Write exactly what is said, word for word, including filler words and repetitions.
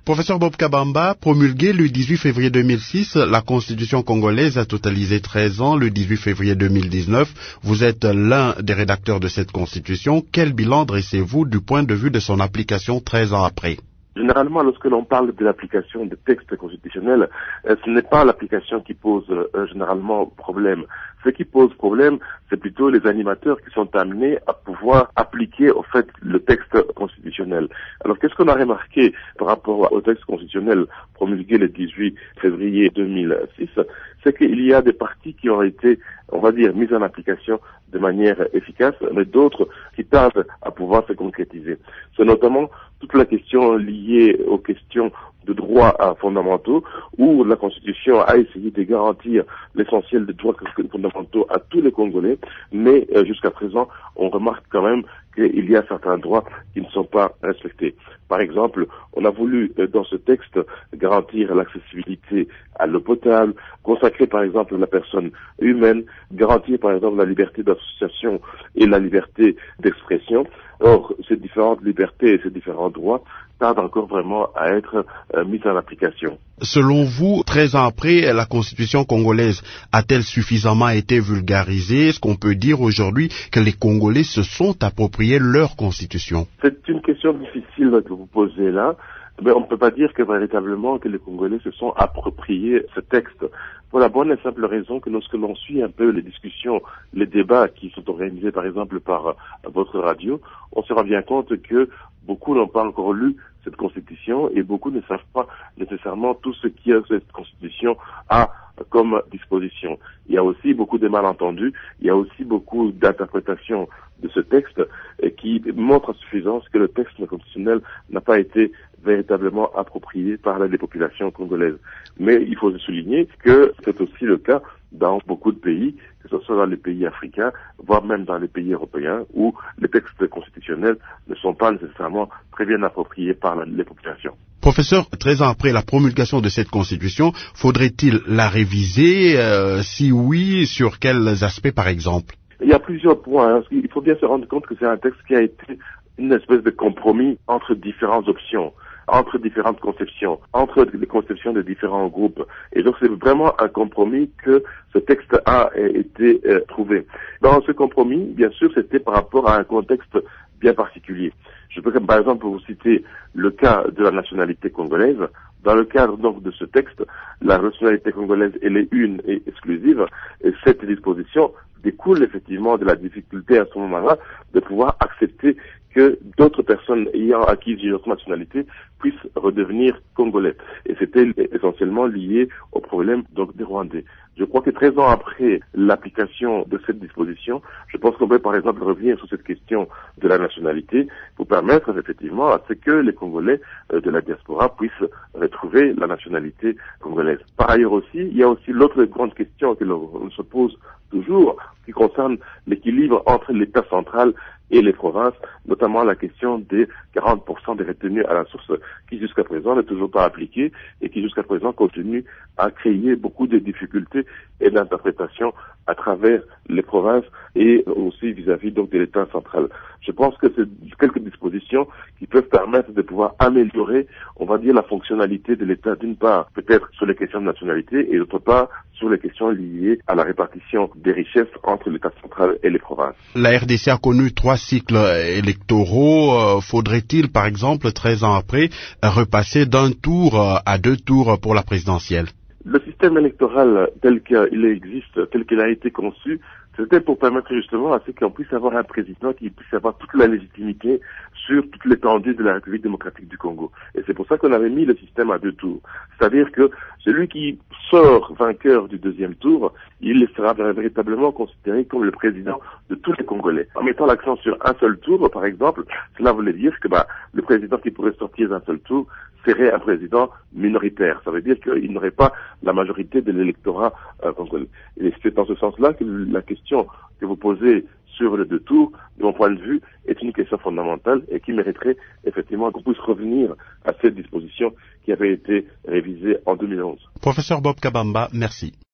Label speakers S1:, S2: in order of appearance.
S1: Professeur Bob Kabamba, promulguée le dix-huit février deux mille six, la Constitution congolaise a totalisé treize ans le dix-huit février deux mille dix-neuf. Vous êtes l'un des rédacteurs de cette Constitution. Quel bilan dressez-vous du point de vue de son application treize ans après?
S2: Généralement, lorsque l'on parle de l'application de textes constitutionnels, euh, ce n'est pas l'application qui pose euh, généralement problème. Ce qui pose problème, c'est plutôt les animateurs qui sont amenés à pouvoir appliquer au fait le texte constitutionnel. Alors, qu'est-ce qu'on a remarqué par rapport au texte constitutionnel promulgué le dix-huit février deux mille six, c'est qu'il y a des parties qui ont été, on va dire, mises en application de manière efficace, mais d'autres qui tardent à pouvoir se concrétiser. C'est notamment toute la question liée aux questions de droits fondamentaux, où la Constitution a essayé de garantir l'essentiel des droits fondamentaux à tous les Congolais, mais euh, jusqu'à présent, on remarque quand même qu'il y a certains droits qui ne sont pas respectés. Par exemple, on a voulu, euh, dans ce texte, garantir l'accessibilité à l'eau potable, consacrer par exemple la personne humaine, garantir par exemple la liberté d'association et la liberté d'expression. Or, ces différentes libertés et ces différents droits tardent encore vraiment à être euh, mis en application.
S1: Selon vous, treize ans après, la Constitution congolaise a-t-elle suffisamment été vulgarisée? Est-ce qu'on peut dire aujourd'hui que les Congolais se sont appropriés leur Constitution?
S2: C'est une question difficile que vous posez là, mais on ne peut pas dire que véritablement que les Congolais se sont appropriés ce texte. Pour la bonne et simple raison que lorsque l'on suit un peu les discussions, les débats qui sont organisés par exemple par votre radio, on se rend bien compte que beaucoup n'ont pas encore lu cette Constitution et beaucoup ne savent pas nécessairement tout ce qui est cette Constitution a comme disposition. Il y a aussi beaucoup de malentendus, il y a aussi beaucoup d'interprétations de ce texte qui montrent à suffisance que le texte constitutionnel n'a pas été véritablement approprié par les populations congolaises. Mais il faut souligner que c'est aussi le cas dans beaucoup de pays, que ce soit dans les pays africains, voire même dans les pays européens, où les textes constitutionnels ne sont pas nécessairement très bien appropriés par la, les populations.
S1: Professeur, treize ans après la promulgation de cette Constitution, faudrait-il la réviser? euh, Si oui, sur quels aspects par exemple?
S2: Il y a plusieurs points. Hein. Il faut bien se rendre compte que c'est un texte qui a été une espèce de compromis entre différentes options, entre différentes conceptions, entre les conceptions de différents groupes. Et donc c'est vraiment un compromis que ce texte a été euh, trouvé. Dans ce compromis, bien sûr, c'était par rapport à un contexte bien particulier. Je peux par exemple vous citer le cas de la nationalité congolaise. Dans le cadre donc de ce texte, la nationalité congolaise elle est une et exclusive, et cette disposition découle effectivement de la difficulté à ce moment-là de pouvoir accepter que d'autres personnes ayant acquis une autre nationalité puissent redevenir congolais. Et c'était essentiellement lié au problème donc des Rwandais. Je crois que treize ans après l'application de cette disposition, je pense qu'on peut par exemple revenir sur cette question de la nationalité pour permettre effectivement à ce que les Congolais euh, de la diaspora puissent retrouver la nationalité congolaise. Par ailleurs aussi, il y a aussi l'autre grande question que l'on se pose toujours qui concerne l'équilibre entre l'État central et les provinces, notamment la question des quarante pour cent des retenues à la source qui jusqu'à présent n'est toujours pas appliquée et qui jusqu'à présent continue à créer beaucoup de difficultés et d'interprétation à travers les provinces et aussi vis-à-vis donc de l'État central. Je pense que c'est quelques dispositions qui peuvent permettre de pouvoir améliorer, on va dire, la fonctionnalité de l'État, d'une part, peut-être sur les questions de nationalité, et d'autre part, sur les questions liées à la répartition des richesses entre l'État central et les provinces.
S1: La R D C a connu trois cycles électoraux. Euh, faudrait-il, par exemple, treize ans après, repasser d'un tour à deux tours pour la présidentielle?
S2: Le système électoral tel qu'il existe, tel qu'il a été conçu, c'était pour permettre justement à ce qu'on puisse avoir un président qui puisse avoir toute la légitimité sur toute l'étendue de la République démocratique du Congo. Et c'est pour ça qu'on avait mis le système à deux tours. C'est-à-dire que celui qui sort vainqueur du deuxième tour, il sera véritablement considéré comme le président de tous les Congolais. En mettant l'accent sur un seul tour, par exemple, cela voulait dire que bah, le président qui pourrait sortir d'un seul tour serait un président minoritaire. Ça veut dire qu'il n'aurait pas la majorité de l'électorat euh, congolais. Et c'est dans ce sens-là que la question que vous posez sur les deux tours, de mon point de vue, est une question fondamentale et qui mériterait effectivement qu'on puisse revenir à cette disposition qui avait été révisée en deux mille onze.
S1: Professeur Bob Kabamba, merci.